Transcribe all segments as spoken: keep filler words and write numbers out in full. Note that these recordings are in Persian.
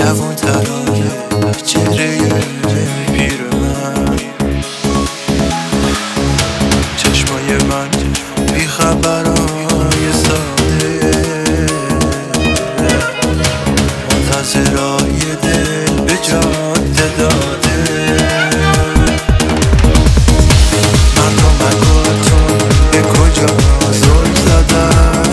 جوان ترای چهره پیر من، چشمای من بیخبرای ساده، منتظرای دل به جاده داده. مردم مگاتون به کجا زل زدن،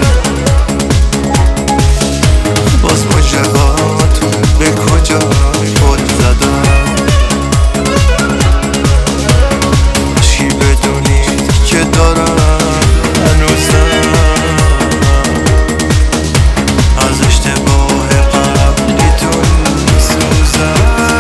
باز مجرهاتون به کجا پل زدن. چی بدونید که دارم هنوزم از اشتباه قبلیتون میسوزم.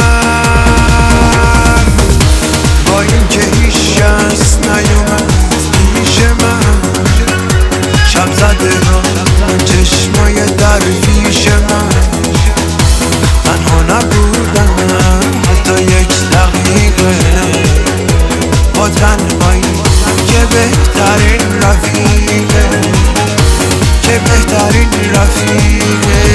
با این که هیچ کس نیومد پیش من، شب زده ها چشمای در پیش من، تنها نبودم حتی یک دقیقه، با تنهایی که بهترین رفیقه، که بهترین رفیقه.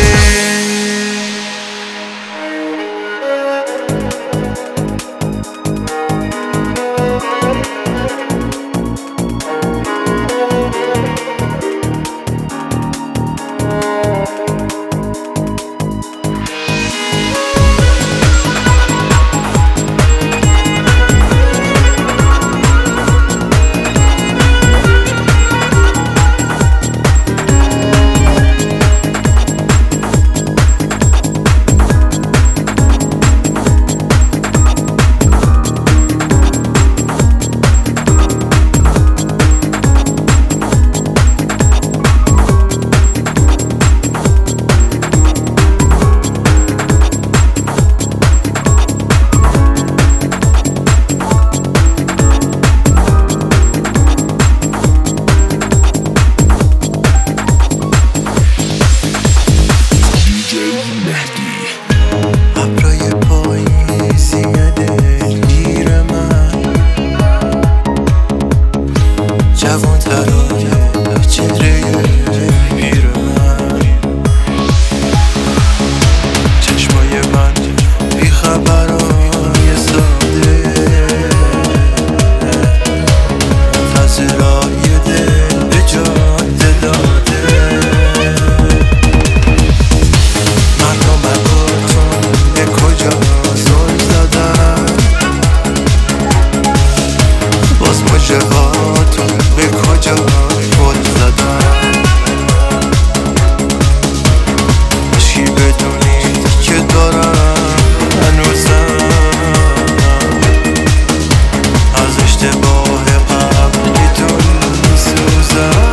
ابرای پاییزی دلگیر من، جوان ترای چهره پیر من، چشمای من بیخبرای ساده، منتظرای دل به جاده داده. مجرهاتون به کجا پل زدن، چی بدونید که دارم هنوزم از اشتباه قبلیتون میسوزم.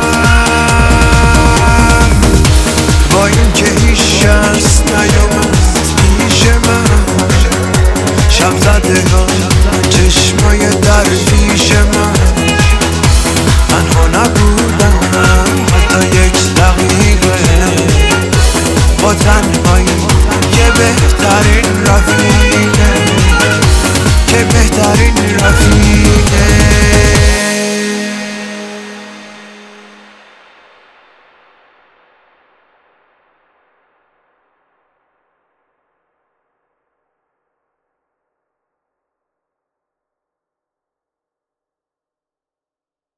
با این که هیچ کس نیومد پیش من، شب زده ها چشمای در پیش من، تنها نبودم حتی یک دقیقه، با تنهایی که بهترین رفیقه، که بهترین رفیقه.